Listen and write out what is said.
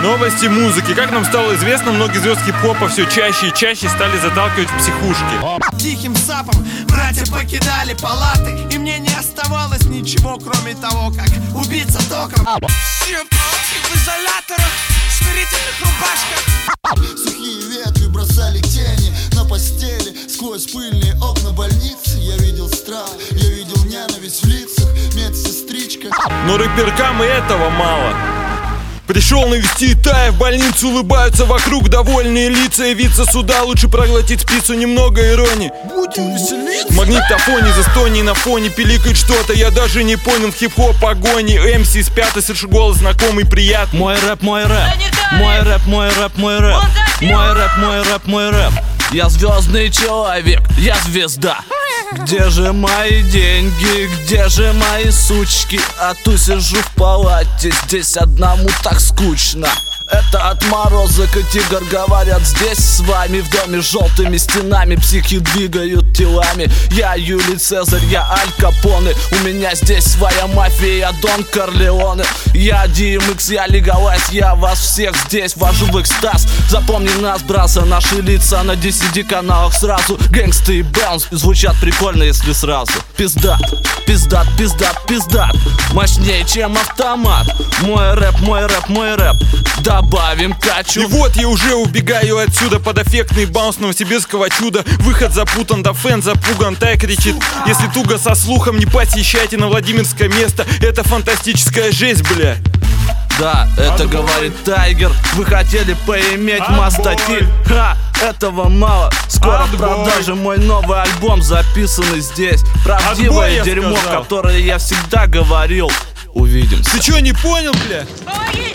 Новости музыки. Как нам стало известно, многие звезды хип-хопа все чаще и чаще стали заталкивать в психушки. Тихим сапом братья покидали палаты, и мне не оставалось ничего, кроме того, как убиться током. Все в изоляторах, в смирительных рубашках. Сухие ветви бросали тени на постели. Сквозь пыльные окна больницы я видел страх, я видел ненависть в лицах медсестричка. Но рэперкам и этого мало. Пришел навести Тая, в больницу улыбаются вокруг довольные лица. Явиться сюда, лучше проглотить спицу, немного иронии. Будем веселиться. В магнитофоне за стони на фоне пиликает что-то. Я даже не понял, в хип-хоп погони. МС спят и слышу голос знакомый, приятный. Мой рэп, мой рэп. Мой рэп, мой рэп, мой рэп. Мой рэп, мой рэп, мой рэп. Я звездный человек, я звезда. Где же мои деньги, где же мои сучки? А то сижу в палате, здесь одному так скучно. Это отморозок и тигр, говорят, здесь с вами. В доме с желтыми стенами психи двигают телами. Я Юлий Цезарь, я Аль Капоне. У меня здесь своя мафия, я Дон Корлеоне. Я DMX, я Лигалайз, я вас всех здесь вожу в экстаз. Запомни нас, братцы, наши лица на 10 каналах сразу. Гэнгсты и баунс звучат прикольно, если сразу. Пиздат, пиздат, пиздат, пиздат. Мощнее, чем автомат. Мой рэп, мой рэп, мой рэп. Добавим качу. И вот я уже убегаю отсюда под эффектный баунс новосибирского чуда. Выход запутан, да фэн запуган. Тай кричит: если туго со слухом, не посещайте на Владимирское место. Это фантастическая жесть, бля. Да, это говорит Тайгер. Вы хотели поиметь мастаки? Ха, этого мало. Скоро в продаже мой новый альбом, записанный здесь. Правдивое дерьмо, сказал. которое я всегда говорил. Увидимся. Ты чё, не понял, бля? Помоги!